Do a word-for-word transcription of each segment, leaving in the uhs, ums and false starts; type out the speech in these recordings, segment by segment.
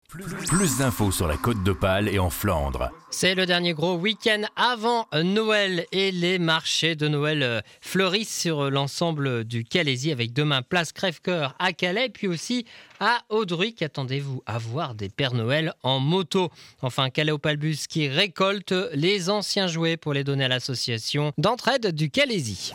Plus d'infos sur la Côte d'Opale et en Flandre. C'est le dernier gros week-end avant Noël et les marchés de Noël fleurissent sur l'ensemble du Calaisis avec demain place Crèvecoeur à Calais puis aussi à Audruic. Attendez-vous à voir des Pères Noël en moto. Enfin, Calais Opale Bus qui récolte les anciens jouets pour les donner à l'association d'entraide du Calaisis.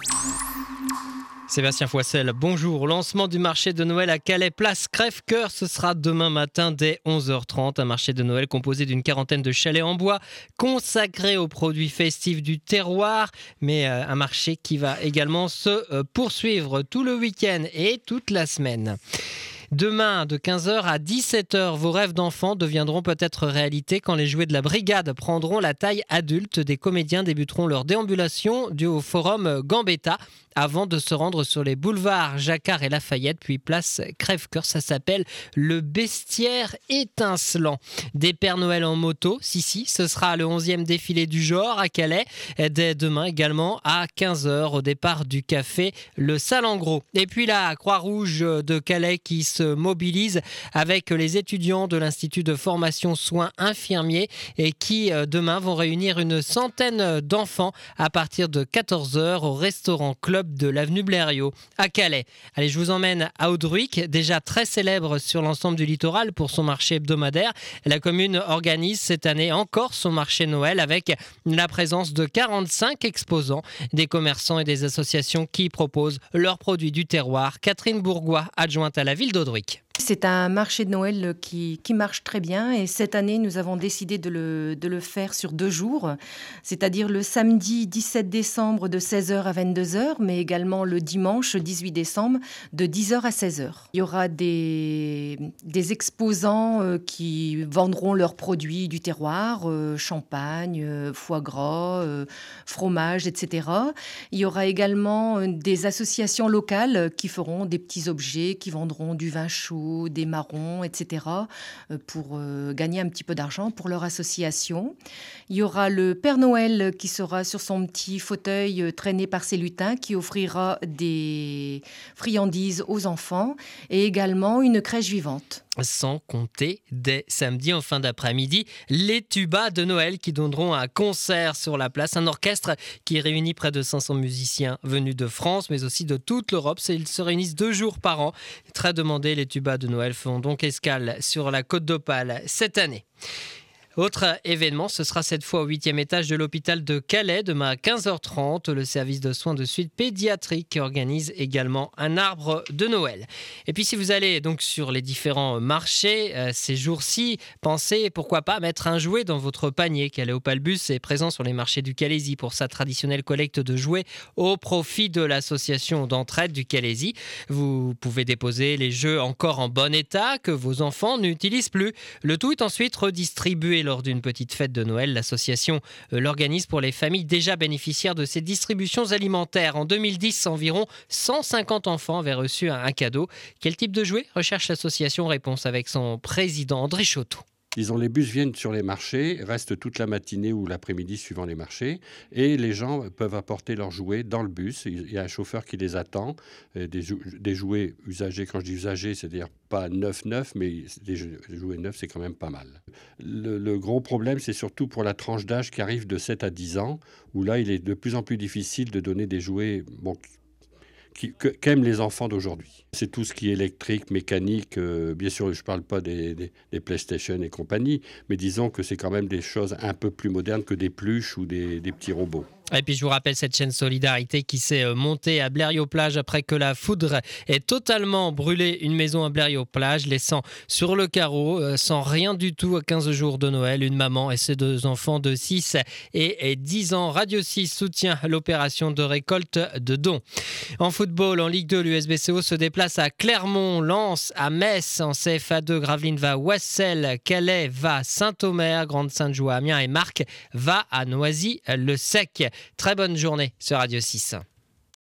Sébastien Foissel, bonjour. Lancement du marché de Noël à Calais, place Crèvecoeur. Ce sera demain matin dès onze heures trente. Un marché de Noël composé d'une quarantaine de chalets en bois consacrés aux produits festifs du terroir. Mais euh, un marché qui va également se euh, poursuivre tout le week-end et toute la semaine. Demain, de quinze heures à dix-sept heures, vos rêves d'enfants deviendront peut-être réalité quand les jouets de la brigade prendront la taille adulte. Des comédiens débuteront leur déambulation du au forum Gambetta avant de se rendre sur les boulevards Jacquard et Lafayette, puis place Crèvecoeur. Ça s'appelle le bestiaire étincelant. Des Pères Noël en moto, si, si, ce sera le onzième défilé du genre à Calais, dès demain également à quinze heures au départ du café Le Salengros. Et puis la Croix-Rouge de Calais qui se mobilise avec les étudiants de l'Institut de formation soins infirmiers et qui demain vont réunir une centaine d'enfants à partir de quatorze heures au restaurant Club de l'avenue Blériot à Calais. Allez, je vous emmène à Audruic, déjà très célèbre sur l'ensemble du littoral pour son marché hebdomadaire. La commune organise cette année encore son marché Noël avec la présence de quarante-cinq exposants, des commerçants et des associations qui proposent leurs produits du terroir. Catherine Bourgois, adjointe à la ville d'Audruic. C'est un marché de Noël qui, qui marche très bien et cette année, nous avons décidé de le, de le faire sur deux jours, c'est-à-dire le samedi dix-sept décembre de seize heures à vingt-deux heures, mais également le dimanche dix-huit décembre de dix heures à seize heures. Il y aura des, des exposants qui vendront leurs produits du terroir, euh, champagne, euh, foie gras, euh, fromage, et cetera. Il y aura également des associations locales qui feront des petits objets, qui vendront du vin chaud, des marrons, et cetera, pour gagner un petit peu d'argent pour leur association. Il y aura le Père Noël qui sera sur son petit fauteuil traîné par ses lutins, qui offrira des friandises aux enfants et également une crèche vivante. Sans compter, dès samedi en fin d'après-midi, les tubas de Noël qui donneront un concert sur la place. Un orchestre qui réunit près de cinq cents musiciens venus de France, mais aussi de toute l'Europe. Ils se réunissent deux jours par an. Très demandés, les tubas de Noël feront donc escale sur la Côte d'Opale cette année. Autre événement, ce sera cette fois au huitième étage de l'hôpital de Calais, demain à quinze heures trente. Le service de soins de suite pédiatrique organise également un arbre de Noël. Et puis si vous allez donc sur les différents marchés euh, ces jours-ci, pensez pourquoi pas mettre un jouet dans votre panier. Calais Opale Bus est présent sur les marchés du Calaisis pour sa traditionnelle collecte de jouets au profit de l'association d'entraide du Calaisis. Vous pouvez déposer les jeux encore en bon état que vos enfants n'utilisent plus. Le tout est ensuite redistribué lors d'une petite fête de Noël. L'association l'organise pour les familles déjà bénéficiaires de ces distributions alimentaires. En deux mille dix, environ cent cinquante enfants avaient reçu un cadeau. Quel type de jouet recherche l'association? Réponse avec son président André Choteau. Disons, les bus viennent sur les marchés, restent toute la matinée ou l'après-midi suivant les marchés, et les gens peuvent apporter leurs jouets dans le bus. Il y a un chauffeur qui les attend, des, jou- des jouets usagés. Quand je dis usagés, c'est-à-dire pas neuf neuf, mais des jouets neufs, c'est quand même pas mal. Le, le gros problème, c'est surtout pour la tranche d'âge qui arrive de sept à dix ans, où là, il est de plus en plus difficile de donner des jouets... Bon, Qui, que, qu'aiment les enfants d'aujourd'hui. C'est tout ce qui est électrique, mécanique. Euh, bien sûr, je ne parle pas des, des, des PlayStation et compagnie, mais disons que c'est quand même des choses un peu plus modernes que des pluches ou des, des petits robots. Et puis je vous rappelle cette chaîne Solidarité qui s'est montée à Blériot-Plage après que la foudre ait totalement brûlé une maison à Blériot-Plage, laissant sur le carreau, euh, sans rien du tout à quinze jours de Noël, une maman et ses deux enfants de six et dix ans. Radio six soutient l'opération de récolte de dons. En football, en Ligue deux, l'U S B C O se déplace à Clermont, Lens à Metz, en C F A deux, Gravelines va à Ouessel, Calais va à Saint-Omer, Grande-Sainte joue à Amiens et Marc va à Noisy-le-Sec. Très bonne journée sur Radio six.